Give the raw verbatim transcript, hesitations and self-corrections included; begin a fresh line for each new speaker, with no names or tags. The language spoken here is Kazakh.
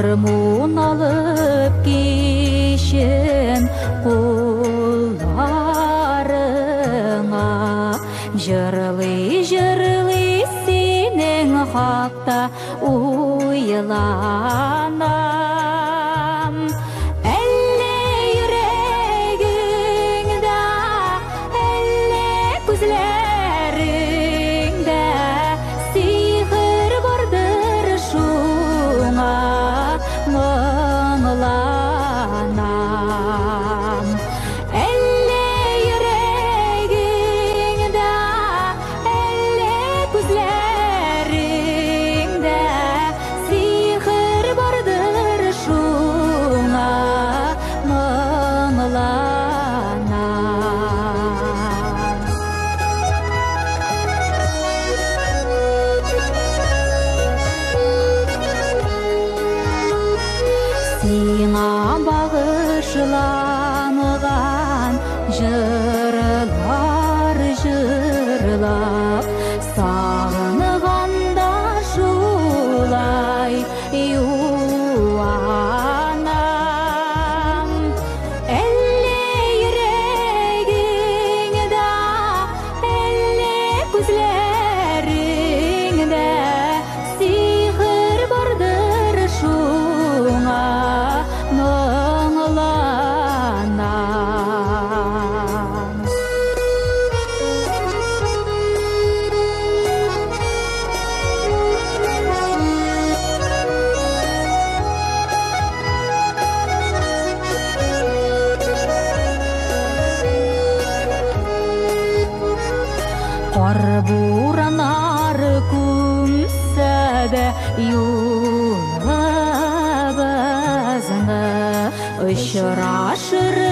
Армун алып кешін қолдарыңа, жырлы-жырлы сенің хақта ойланам. Әлі жүрегіңді, әлі көзлеріңді сиқыр бардыр шуңа мұңланам. Әлі жүрегіңді, әлі көзлеріңді сиқыр бардыр шуңа мұңланам. Сиңа бағышланған жырлар жырлап, сағынғанда шулай юанам. Әлі жүрегіңді, әлі көзлеріңді сиқыр бардыр шуңа мұңланам. Қар буранар күмсәді юлы бізіні, ұшырашыр